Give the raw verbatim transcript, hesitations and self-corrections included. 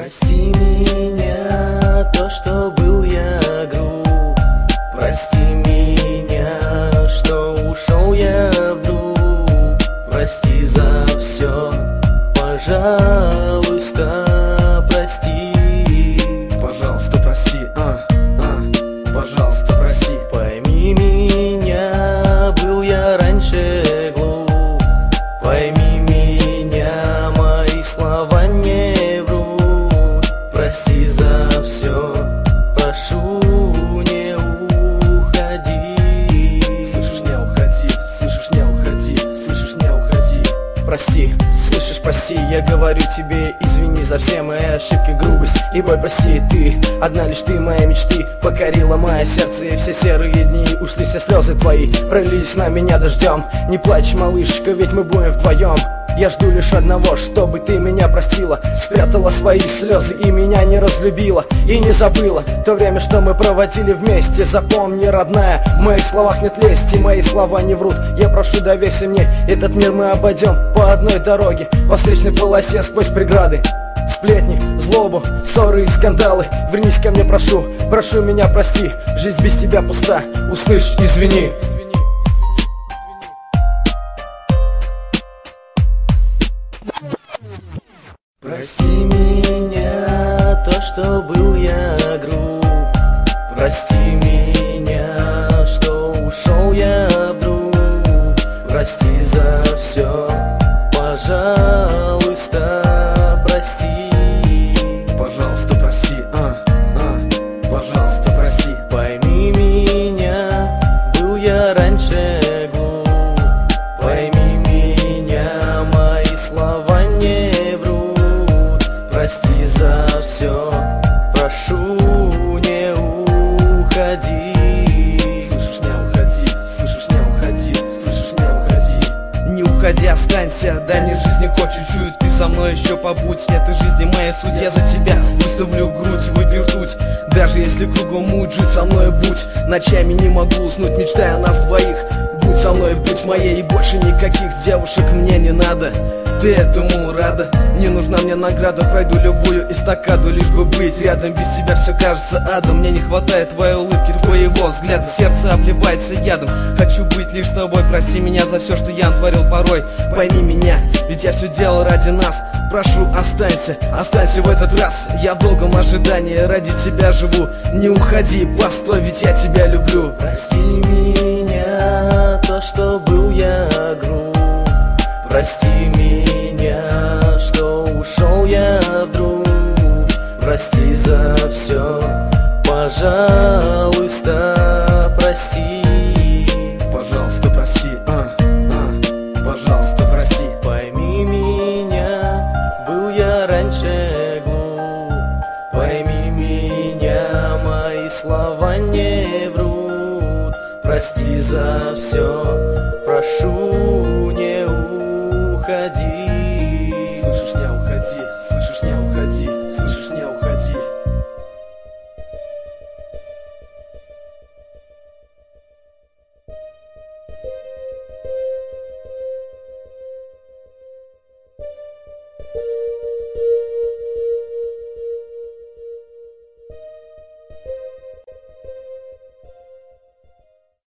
Прости меня, то, что был я груб. Прости меня, что ушел я вдруг. Прости за все, пожалуйста, прости. Пожалуйста, прости, а, а, пожалуйста, прости. Пойми меня, был я раньше глуп. Пойми меня, мои слова не врут. Прости за все, прошу, не уходи. Слышишь, не уходи, слышишь, не уходи, слышишь, не уходи. Прости, слышишь, прости, я говорю тебе, извини за все мои ошибки, грубость. И бой, прости, ты, одна лишь ты, мои мечты покорила мое сердце, и все серые дни ушли, все слезы твои пролились на меня дождем. Не плачь, малышка, ведь мы будем вдвоем. Я жду лишь одного, чтобы ты меня простила, спрятала свои слезы и меня не разлюбила и не забыла то время, что мы проводили вместе. Запомни, родная, в моих словах нет лести, мои слова не врут. Я прошу, доверься мне, этот мир мы обойдем по одной дороге, по встречной полосе сквозь преграды, сплетни, злобу, ссоры и скандалы. Вернись ко мне, прошу, прошу меня прости. Жизнь без тебя пуста, услышь, извини. Прости меня, то, что был я груб. Прости меня, что ушел я вдруг. Прости за все, пожалуйста, прости. Пожалуйста, прости, а, а, пожалуйста, прости. Пойми меня, был я раньше глуп. Пойми меня, мои слова не врут. Прости за все, прошу, не уходи. Слышишь, не уходи, слышишь, не уходи, слышишь, не уходи. Не уходи, останься, дай мне жизни хоть чуть-чуть. Ты со мной еще побудь, этой жизни моя суть. Я за тебя выставлю грудь, выпью ртуть. Даже если кругом муть, жить со мной будь. Ночами не могу уснуть, мечтая о нас двоих. Будь со мной, будь моей, и больше никаких девушек мне не надо. Ты этому рада? Не нужна мне награда, пройду любую эстакаду, лишь бы быть рядом. Без тебя все кажется адом. Мне не хватает твоей улыбки, твоего взгляда. Сердце обливается ядом. Хочу быть лишь с тобой. Прости меня за все, что я натворил порой. Пойми меня, ведь я все делал ради нас. Прошу, останься, останься в этот раз. Я в долгом ожидании, ради тебя живу. Не уходи, постой, ведь я тебя люблю. Прости меня, то, что был я груб. Прости меня, что ушел я вдруг. Прости за все, пожалуйста, прости. Пожалуйста, прости, а, а, пожалуйста, прости. Пойми меня, был я раньше глуп. Пойми меня, мои слова не врут. Прости за все, прошу, не уходи.